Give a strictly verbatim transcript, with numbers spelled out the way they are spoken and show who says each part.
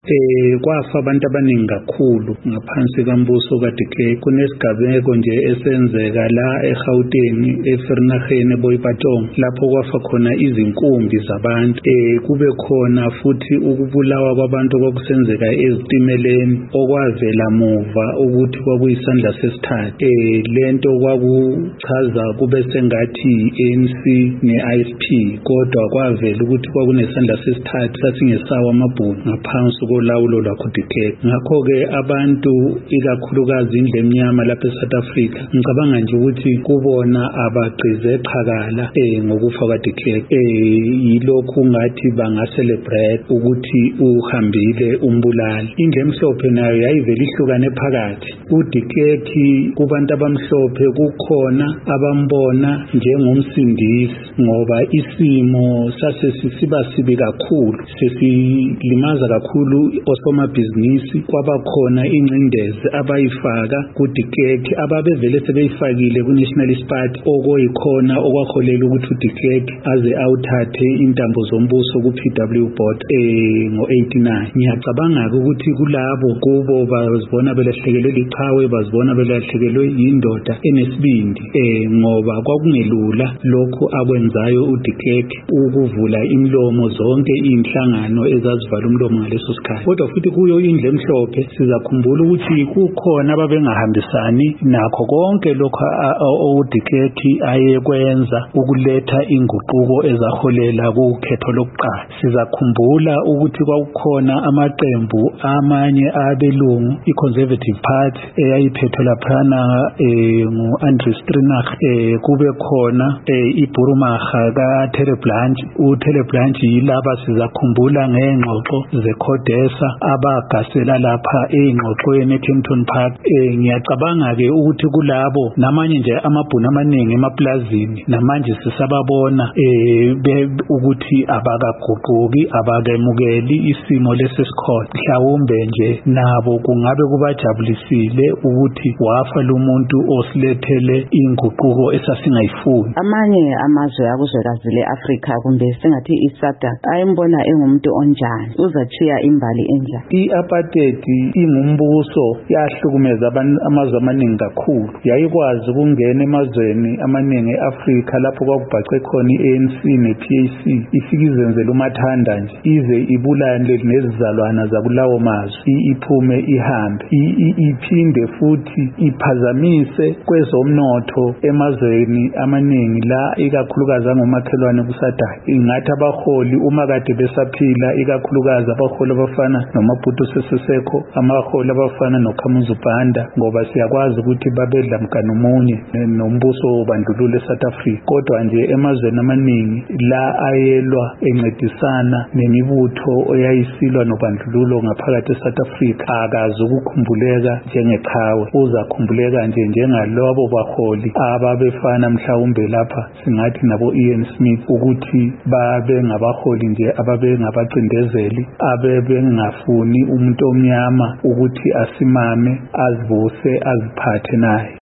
Speaker 1: eh kwafa abantu abaningi kakhulu ngaphansi kombuso kaDe Klerk. Kunesigameko nje esenzeka la eGauteng eVernageni eBoipatong lapho kwafa khona izinkumbi zabantu. eh kube khona futhi ukubulawa kwabantu kwakusenzeka ezitimeleni okwavela muva ukuthi kwakuyisandla sesithathu. eh lento kwakuchaza kube sengathi i-A N C ne-I F P kodwa kwavela ukuthi kwakunesandla sesithathu sasingesawo amabhunu ngaphansi kolawulo lwakuDe Klerk. Ngakho-ke abantu ikakhulukazi indlu emnyama lapha eSouth Africa ngicabanga nje ukuthi kubona abagqize qhakala eh ngokufa kwaDe Klerk. eh yilokhu ngathi banga-celebrate ukuthi uhambile umbulali. Indlu emhlophe nayo yayivele ihlukane phakathi. uDe Klerk kubantu abamhlophe kukhona abambona njengomsindisi ngoba isimo sasesiba sibi kakhulu, sesilimaza kakhulu osomabhizinisi. Kwaba khona ingcindezi abayifaka kuDe Klerk ababevele sebeyifakile kuNationalist Party okuyikhona okwakholela ukuthi uDe Klerk aze awuthathe intambo zombuso ku-P W Botha eh ngo-eighty-nine. Ngiyacabanga ukuthi kulabo kubo bazibona belahlekelwe liqhawe, bazibona belahlekelwe yindoda enesibindi eh ngoba kwakungelula lokho akwenzayo uDe Klerk ukuvula imlomo zonke inhlangano ezazivala umlomo ngaleso sikhathi. Kodwa futhi kuyo indlu emhlophe sizakhumbula ukuthi kukhona ababengahambisani nakho konke lokho uDe Klerk ayekwenza ukuletha inguquko ezaholela kukhetho lokuqala. Sizakhumbula ukuthi kwakukhona amaqembu amanye abelungu iConservative Party eyayiphethwe laphana eh ngu-Andrew Strinaach. eh kube khona eh iBurumaga kaThele-Blanche. uThele-Blanche yilaba sizakhumbula ngengxoxo zeCODESA abagasela lapha engxoxweni eKempton Park. eh ngiyacabanga ke ukuthi kulabo namanye nje amabhunu amaningi emaplazini namanje sisababona eh ukuthi abakaguquki, abakemukeli isimo lesesikhona. Mhlawumbe nje nabo kungabe kubajabulisile ukuthi wafa lo muntu osilethele inguquko esasingayifuni.
Speaker 2: Amanye amazwe akuzwekazi le-Afrika kumbe singathi iSADC ayimbona engumuntu onjani, uzachiya imbali enjani?
Speaker 1: I-apartheid ingumbuso yahlukumeza amazwe amaningi kakhulu. Yayikwazi ukungena emazweni amaningi e-Afrika lapho kwakubhace khona i-A N C ne-P A C ifike izenzele umathanda nje ize ibulale nezizalwana zakulawo mazwe iphume ihambe. Iphinde futhi iphazamise kwezomnotho emazweni amaningi la ikakhulukazi angomakhelwane kuSADC. Ingathi abaholi uma kade besaphila ikakhulukazi abaholi abafana noMaputo Sese Seko, amaholi abafana noKhamuzu Banda, ngoba siyakwazi ukuthi babedla mganu munye nombuso wobandlululo eSouth Africa. Kodwa nje emazweni amaningi la ayelwa encedisana nemibutho eyayisilwa nobandlululo ngaphakathi eSouth Africa akazi ukukhumbuleka njengeqhawe. Uzakhumbuleka nje njengalabo baholi ababefana mhlawumbe lapha singathi nabo Ian Smith ukuthi babe ngabaholi nje ababe ngabacindezeli abebengafuni umuntu omnyama ukuthi asimame azibuse aziphathe naye.